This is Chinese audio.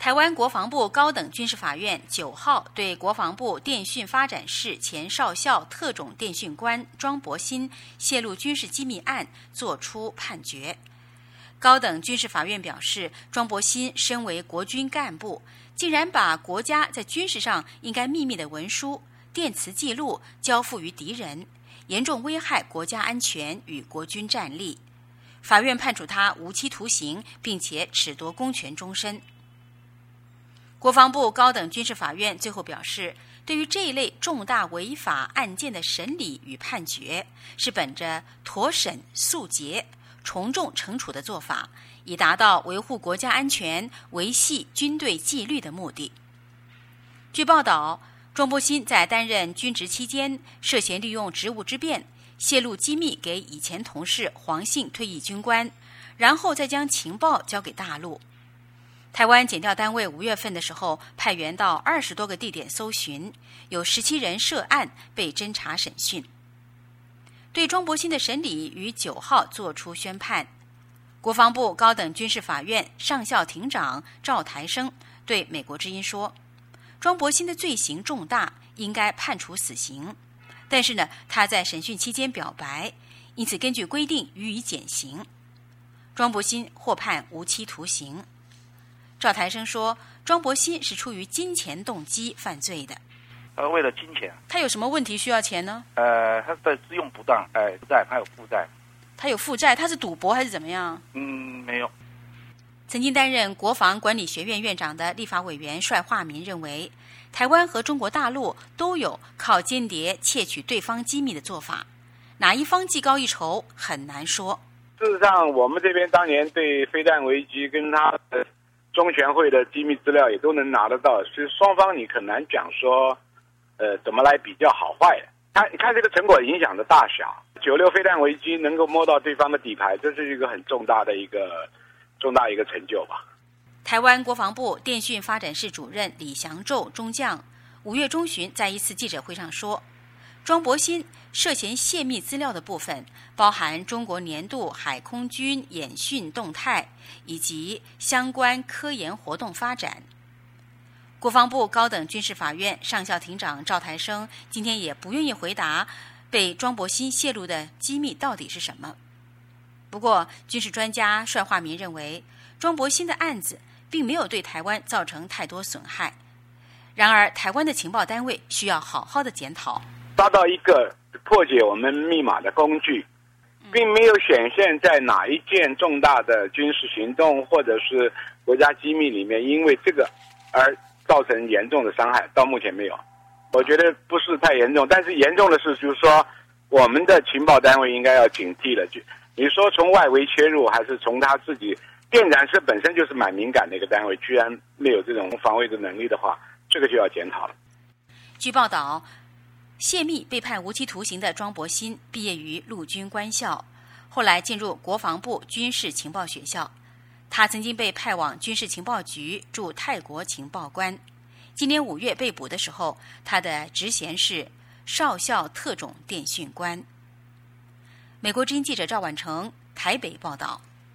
台湾国防部高等军事法院9号对国防部电讯发展室前少校特种电讯官庄伯鑫泄露军事机密案作出判决。高等军事法院表示，庄伯鑫身为国军干部，竟然把国家在军事上应该秘密的文书、电磁记录交付于敌人，严重危害国家安全与国军战力。法院判处他无期徒刑，并且褫夺公权终身。国防部高等军事法院最后表示，对于这一类重大违法案件的审理与判决，是本着妥审速结、从重惩处的做法，以达到维护国家安全、维系军队纪律的目的。据报道，庄伯鑫在担任军职期间，涉嫌利用职务之便，泄露机密给以前同事黄姓退役军官，然后再将情报交给大陆。台湾检调单位5月份的时候派员到20多个地点搜寻，有17人涉案被侦查审讯。对庄伯鑫的审理于9号作出宣判。国防部高等军事法院上校庭长赵台生对美国之音说，庄伯鑫的罪行重大，应该判处死刑，但是呢，他在审讯期间表白，因此根据规定予以减刑。庄伯鑫获判无期徒刑。赵台生说，庄伯鑫是出于金钱动机犯罪的。 为了金钱。 他有什么问题需要钱呢？ 他的资用不当，负债，他有负债。 他有负债，他是赌博还是怎么样？ 没有。 曾经担任国防管理学院院长的立法委员帅化民认为，台湾和中国大陆都有靠间谍窃取对方机密的做法，哪一方技高一筹很难说。 事实上，我们这边当年对飞弹危机跟他的中全会的机密资料也都能拿得到，所以双方你很难讲说，怎么来比较好坏。看这个成果影响的大小，96飞弹危机能够摸到对方的底牌，这是一个很重大一个成就吧。 台湾国防部电讯发展室主任李祥宙中将5月中旬在一次记者会上说，庄伯鑫涉嫌泄密资料的部分包含中国年度海空军演训动态以及相关科研活动发展。国防部高等军事法院上校庭长赵台生今天也不愿意回答被庄伯鑫泄露的机密到底是什么。不过，军事专家帅化民认为，庄伯鑫的案子并没有对台湾造成太多损害。然而，台湾的情报单位需要好好的检讨。 抓到一个破解我们密码的工具，并没有显现在哪一件重大的军事行动或者是国家机密里面，因为这个而造成严重的伤害，到目前没有。我觉得不是太严重，但是严重的是就是说，我们的情报单位应该要警惕了。你说从外围切入，还是从他自己？电展室本身就是蛮敏感的一个单位，居然没有这种防卫的能力的话，这个就要检讨了。 据报道，泄密被判无期徒刑的庄伯鑫毕业于陆军官校，后来进入国防部军事情报学校。他曾经被派往军事情报局驻泰国情报官。今年5月被捕的时候，他的职衔是少校特种电讯官。美国之音记者赵婉成台北报道。